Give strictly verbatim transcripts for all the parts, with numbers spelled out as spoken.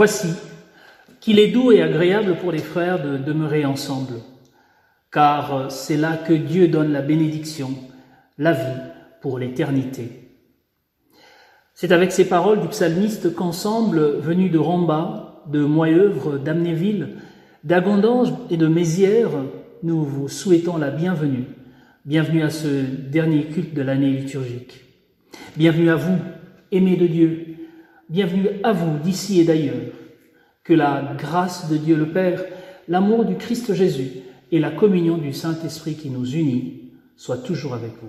Voici qu'il est doux et agréable pour les frères de demeurer ensemble, car c'est là que Dieu donne la bénédiction, la vie pour l'éternité. C'est avec ces paroles du psalmiste qu'ensemble, venus de Ramba, de Moyeuvre, d'Amnéville, d'Agondange et de Mézières, nous vous souhaitons la bienvenue. Bienvenue à ce dernier culte de l'année liturgique. Bienvenue à vous, aimés de Dieu. Bienvenue à vous d'ici et d'ailleurs. Que la grâce de Dieu le Père, l'amour du Christ Jésus et la communion du Saint-Esprit qui nous unit soient toujours avec vous.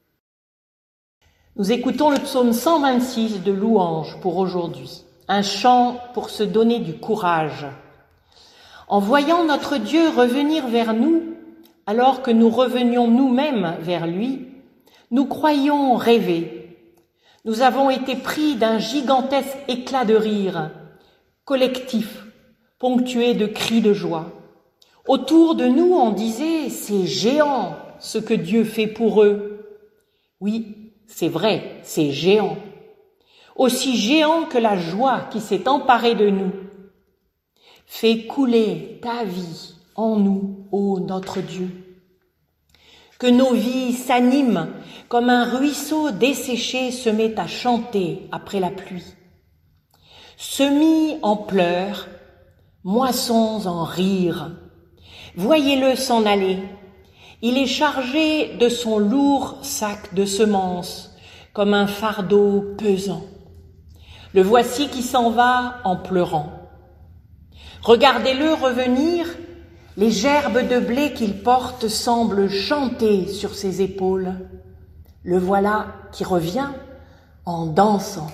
Nous écoutons le psaume cent vingt-six de louange pour aujourd'hui, un chant pour se donner du courage. En voyant notre Dieu revenir vers nous, alors que nous revenions nous-mêmes vers lui, nous croyions rêver. Nous avons été pris d'un gigantesque éclat de rire, collectif, ponctué de cris de joie. Autour de nous, on disait « c'est géant ce que Dieu fait pour eux ». Oui, c'est vrai, c'est géant. Aussi géant que la joie qui s'est emparée de nous. Fais couler ta vie en nous, ô notre Dieu. Que nos vies s'animent comme un ruisseau desséché se met à chanter après la pluie. Semis en pleurs, moissons en rires. Voyez-le s'en aller. Il est chargé de son lourd sac de semences, comme un fardeau pesant. Le voici qui s'en va en pleurant. Regardez-le revenir, les gerbes de blé qu'il porte semblent chanter sur ses épaules. Le voilà qui revient en dansant.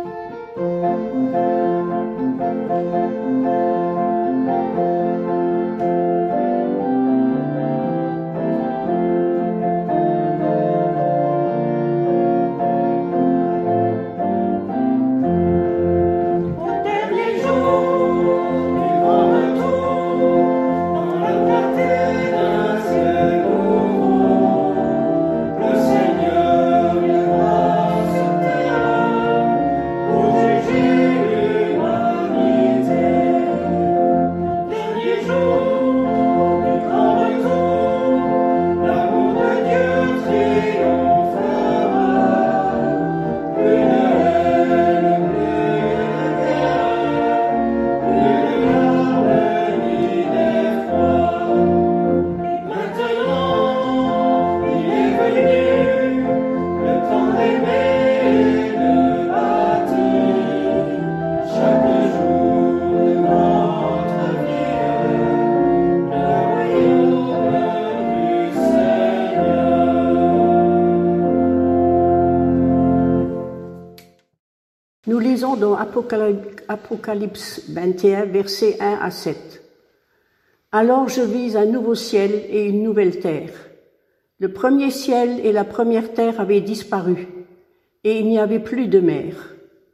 Nous lisons dans Apocalypse vingt et un, versets un à sept. Alors je vis un nouveau ciel et une nouvelle terre. Le premier ciel et la première terre avaient disparu, et il n'y avait plus de mer.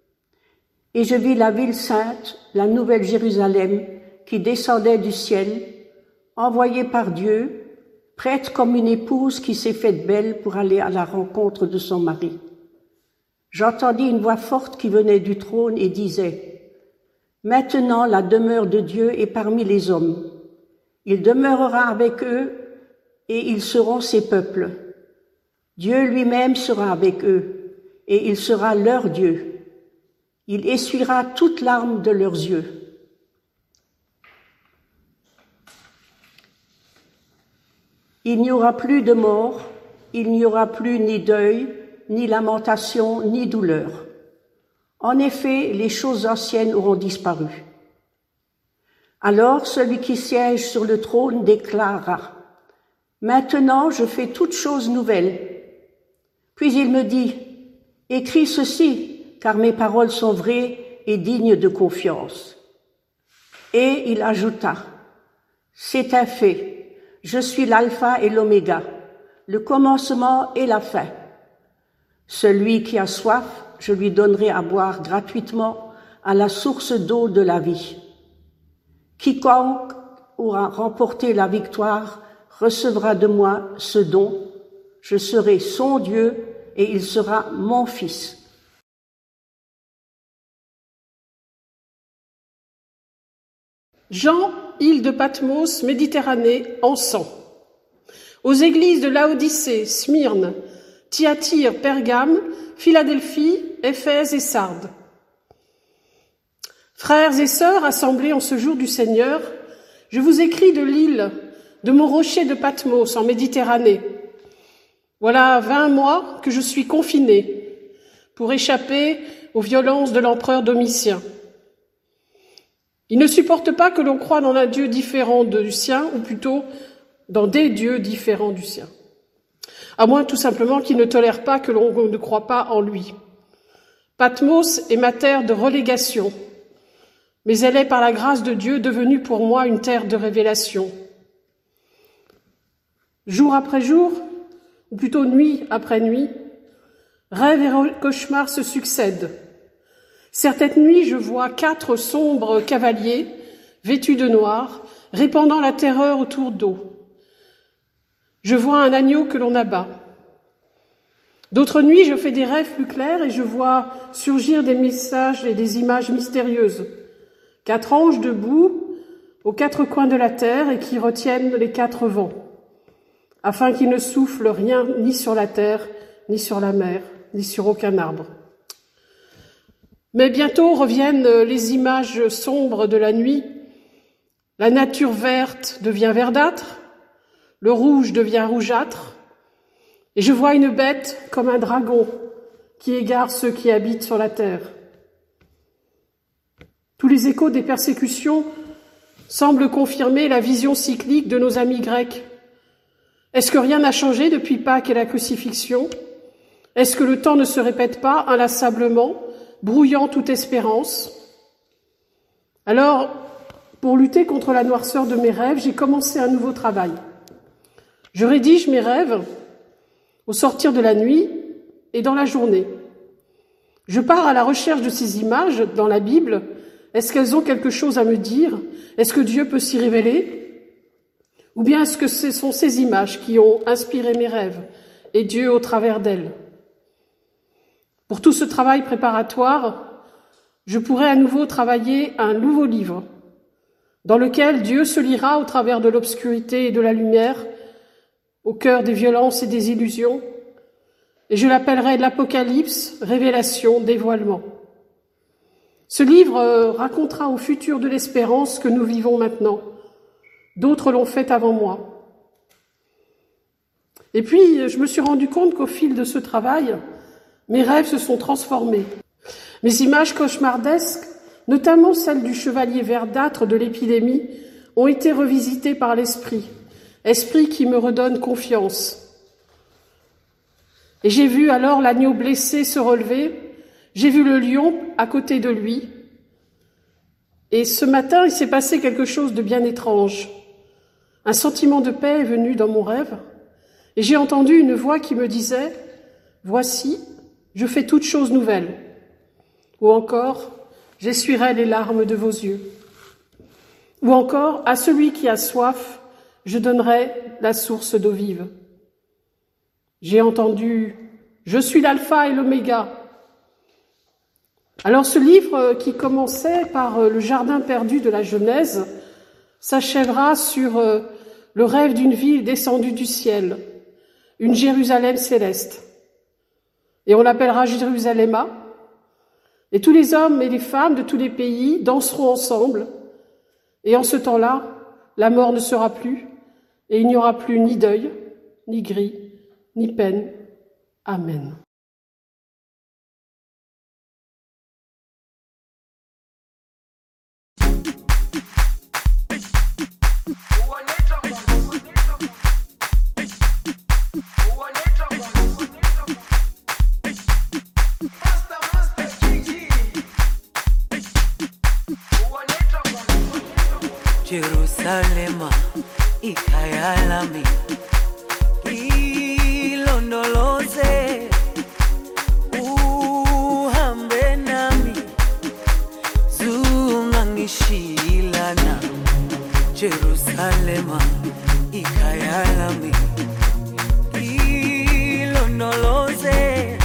Et je vis la ville sainte, la nouvelle Jérusalem, qui descendait du ciel, envoyée par Dieu, prête comme une épouse qui s'est faite belle pour aller à la rencontre de son mari. J'entendis une voix forte qui venait du trône et disait « Maintenant la demeure de Dieu est parmi les hommes. Il demeurera avec eux et ils seront ses peuples. Dieu lui-même sera avec eux et il sera leur Dieu. Il essuiera toute larme de leurs yeux. » Il n'y aura plus de mort, il n'y aura plus ni deuil, ni lamentation, ni douleur. En effet, les choses anciennes auront disparu. Alors celui qui siège sur le trône déclara « Maintenant je fais toutes choses nouvelles. » Puis il me dit « Écris ceci, car mes paroles sont vraies et dignes de confiance. » Et il ajouta « C'est un fait, je suis l'alpha et l'oméga, le commencement et la fin. Celui qui a soif, je lui donnerai à boire gratuitement à la source d'eau de la vie. Quiconque aura remporté la victoire recevra de moi ce don. Je serai son Dieu et il sera mon fils. Jean, île de Patmos, Méditerranée, encens. Aux églises de Laodicée, Smyrne, Thyatire, Pergame, Philadelphie, Éphèse et Sardes. Frères et sœurs assemblés en ce jour du Seigneur, je vous écris de l'île, de mon rocher de Patmos en Méditerranée. Voilà vingt mois que je suis confinée pour échapper aux violences de l'empereur Domitien. Il ne supporte pas que l'on croie dans un Dieu différent du sien, ou plutôt dans des dieux différents du sien. À moins tout simplement qu'il ne tolère pas que l'on ne croit pas en lui. Patmos est ma terre de relégation, mais elle est par la grâce de Dieu devenue pour moi une terre de révélation. Jour après jour, ou plutôt nuit après nuit, rêves et cauchemars se succèdent. Certaines nuits, je vois quatre sombres cavaliers, vêtus de noir, répandant la terreur autour d'eau. Je vois un agneau que l'on abat. D'autres nuits, je fais des rêves plus clairs et je vois surgir des messages et des images mystérieuses. Quatre anges debout aux quatre coins de la terre et qui retiennent les quatre vents, afin qu'il ne souffle rien ni sur la terre, ni sur la mer, ni sur aucun arbre. Mais bientôt reviennent les images sombres de la nuit. La nature verte devient verdâtre, le rouge devient rougeâtre, et je vois une bête comme un dragon qui égare ceux qui habitent sur la terre. Tous les échos des persécutions semblent confirmer la vision cyclique de nos amis grecs. Est-ce que rien n'a changé depuis Pâques et la crucifixion? Est-ce que le temps ne se répète pas inlassablement, brouillant toute espérance? Alors, pour lutter contre la noirceur de mes rêves, j'ai commencé un nouveau travail. Je rédige mes rêves au sortir de la nuit et dans la journée. Je pars à la recherche de ces images dans la Bible. Est-ce qu'elles ont quelque chose à me dire? Est-ce que Dieu peut s'y révéler? Ou bien est-ce que ce sont ces images qui ont inspiré mes rêves et Dieu au travers d'elles? Pour tout ce travail préparatoire, je pourrais à nouveau travailler un nouveau livre dans lequel Dieu se lira au travers de l'obscurité et de la lumière, au cœur des violences et des illusions, et je l'appellerai l'Apocalypse, révélation, dévoilement. Ce livre racontera au futur de l'espérance que nous vivons maintenant. D'autres l'ont fait avant moi. Et puis, je me suis rendu compte qu'au fil de ce travail, mes rêves se sont transformés. Mes images cauchemardesques, notamment celles du chevalier verdâtre de l'épidémie, ont été revisitées par l'esprit, esprit qui me redonne confiance. Et j'ai vu alors l'agneau blessé se relever, j'ai vu le lion à côté de lui. Et ce matin, il s'est passé quelque chose de bien étrange. Un sentiment de paix est venu dans mon rêve, et j'ai entendu une voix qui me disait « Voici, je fais toutes choses nouvelles » ou encore « J'essuierai les larmes de vos yeux » ou encore « À celui qui a soif, je donnerai la source d'eau vive ». J'ai entendu « Je suis l'alpha et l'oméga ». Alors ce livre qui commençait par le jardin perdu de la Genèse s'achèvera sur le rêve d'une ville descendue du ciel, une Jérusalem céleste. Et on l'appellera Jérusalemma. Et tous les hommes et les femmes de tous les pays danseront ensemble. Et en ce temps-là, la mort ne sera plus, et il n'y aura plus ni deuil, ni gris, ni peine. Amen. Jerusalema ikhaya lami ilondoloze uhambe nami zungangishilana Jerusalema ikhaya lami ilondoloze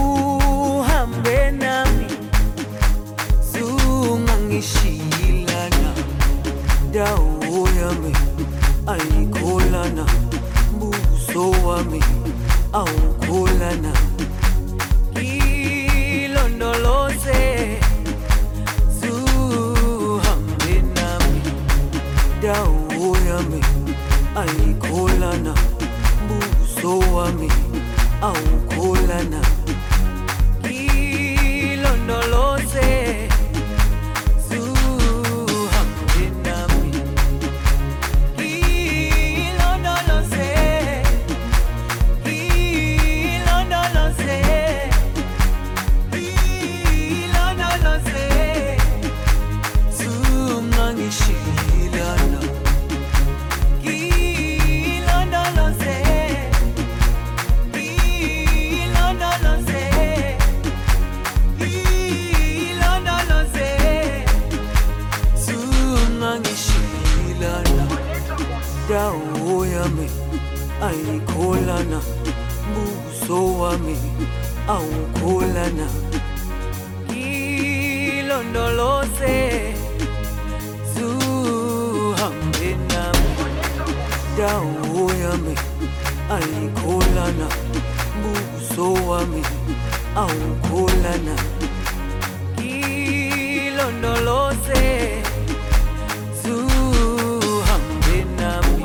uhambe nami zungangishilana awukholana ilondoloze zuhambe nami dawo yami ayikholana buso wami awukholana ilondoloze zuhambe nami ilondoloze ilondoloze ilondoloze zungangishilana ilondoloze ilondoloze ilondoloze zungangishilana dawo yami ayikholana buso wami awukholana ilondoloze zuhambe nami dawo yami ayikholana buso wami awukholana ilondoloze zuhambe nami.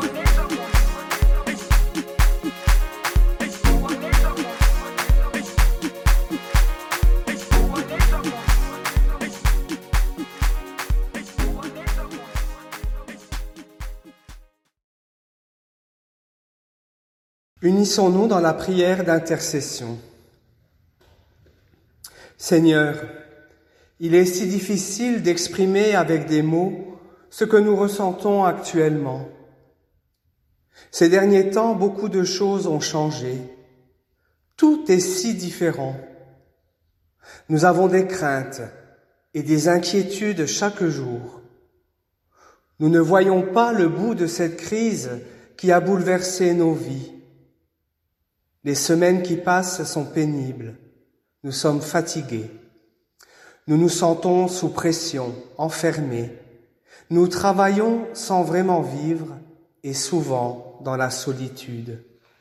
Unissons-nous dans la prière d'intercession. Seigneur, il est si difficile d'exprimer avec des mots ce que nous ressentons actuellement. Ces derniers temps, beaucoup de choses ont changé. Tout est si différent. Nous avons des craintes et des inquiétudes chaque jour. Nous ne voyons pas le bout de cette crise qui a bouleversé nos vies. Les semaines qui passent sont pénibles. Nous sommes fatigués. Nous nous sentons sous pression, enfermés. Nous travaillons sans vraiment vivre et souvent dans la solitude.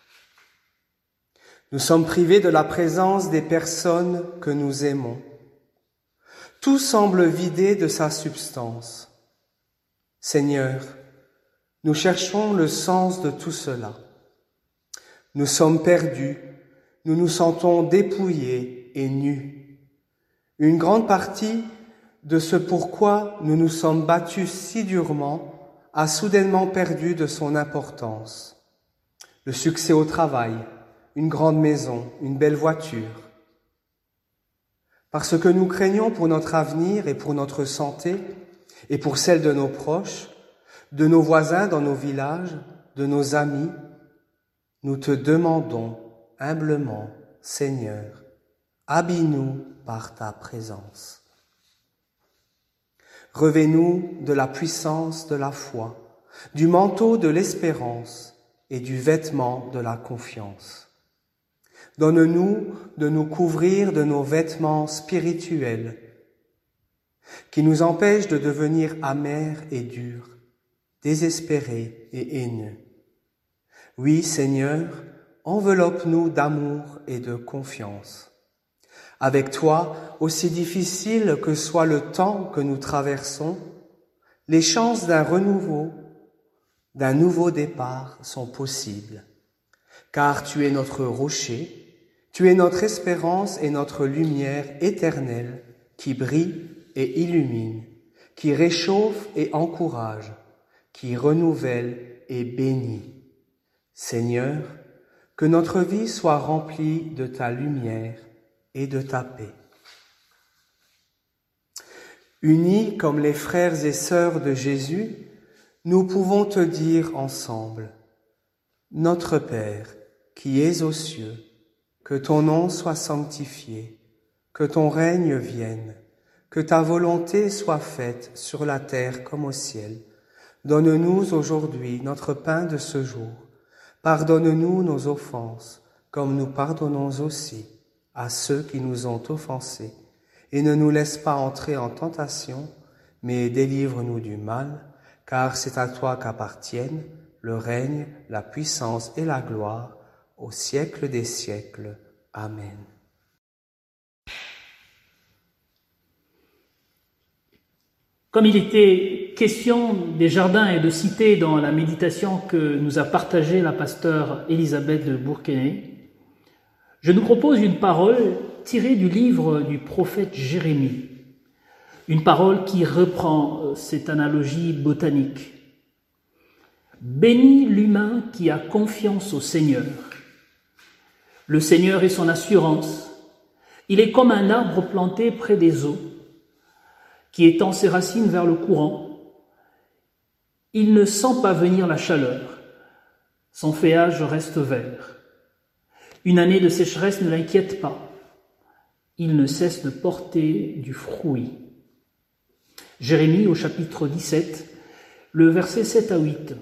Nous sommes privés de la présence des personnes que nous aimons. Tout semble vidé de sa substance. Seigneur, nous cherchons le sens de tout cela. Nous sommes perdus, nous nous sentons dépouillés et nus. Une grande partie de ce pourquoi nous nous sommes battus si durement a soudainement perdu de son importance. Le succès au travail, une grande maison, une belle voiture. Parce que nous craignons pour notre avenir et pour notre santé et pour celle de nos proches, de nos voisins dans nos villages, de nos amis, nous te demandons humblement, Seigneur, habille-nous par ta présence. Revêt-nous de la puissance de la foi, du manteau de l'espérance et du vêtement de la confiance. Donne-nous de nous couvrir de nos vêtements spirituels qui nous empêchent de devenir amers et durs, désespérés et haineux. Oui, Seigneur, enveloppe-nous d'amour et de confiance. Avec toi, aussi difficile que soit le temps que nous traversons, les chances d'un renouveau, d'un nouveau départ sont possibles. Car tu es notre rocher, tu es notre espérance et notre lumière éternelle qui brille et illumine, qui réchauffe et encourage, qui renouvelle et bénit. Seigneur, que notre vie soit remplie de ta lumière et de ta paix. Unis comme les frères et sœurs de Jésus, nous pouvons te dire ensemble, Notre Père, qui es aux cieux, que ton nom soit sanctifié, que ton règne vienne, que ta volonté soit faite sur la terre comme au ciel. Donne-nous aujourd'hui notre pain de ce jour. Pardonne-nous nos offenses, comme nous pardonnons aussi à ceux qui nous ont offensés. Et ne nous laisse pas entrer en tentation, mais délivre-nous du mal, car c'est à toi qu'appartiennent le règne, la puissance et la gloire au siècle des siècles. Amen. Comme il était question des jardins et de cités dans la méditation que nous a partagée la pasteure Elisabeth de Bourquenay, je nous propose une parole tirée du livre du prophète Jérémie, une parole qui reprend cette analogie botanique. Bénis l'humain qui a confiance au Seigneur. Le Seigneur est son assurance. Il est comme un arbre planté près des eaux, qui étend ses racines vers le courant. Il ne sent pas venir la chaleur. Son feuillage reste vert. Une année de sécheresse ne l'inquiète pas. Il ne cesse de porter du fruit. Jérémie au chapitre dix-sept, le verset sept à huit.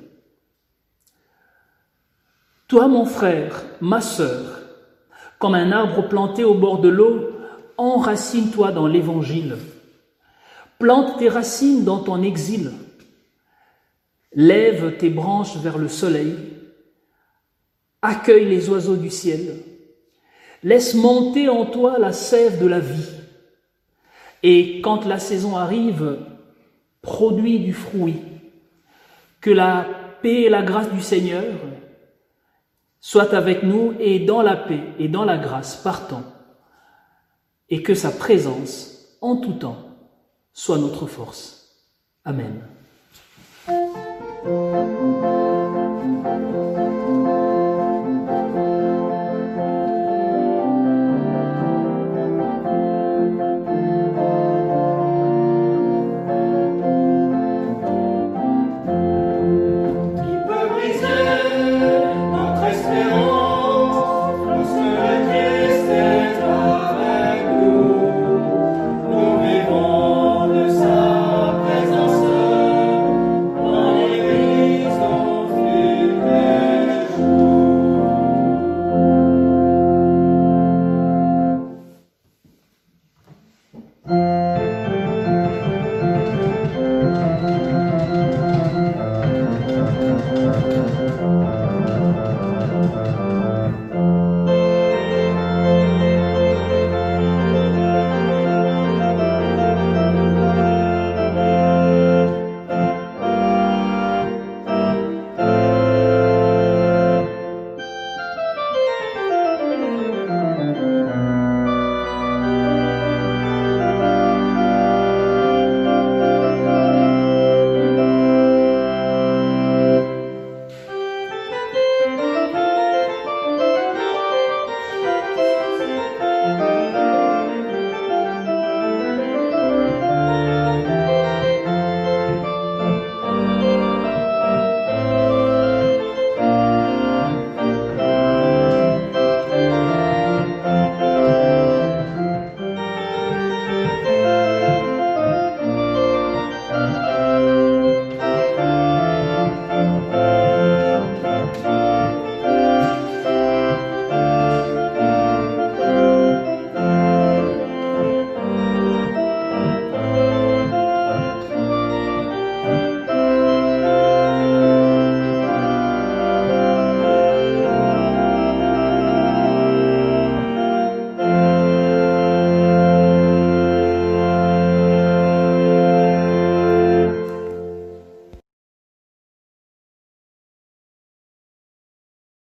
Toi, mon frère, ma sœur, comme un arbre planté au bord de l'eau, enracine-toi dans l'Évangile. Plante tes racines dans ton exil. Lève tes branches vers le soleil. Accueille les oiseaux du ciel. Laisse monter en toi la sève de la vie. Et quand la saison arrive, produis du fruit. Que la paix et la grâce du Seigneur soient avec nous et dans la paix et dans la grâce partons. Et que sa présence, en tout temps, soit notre force. Amen.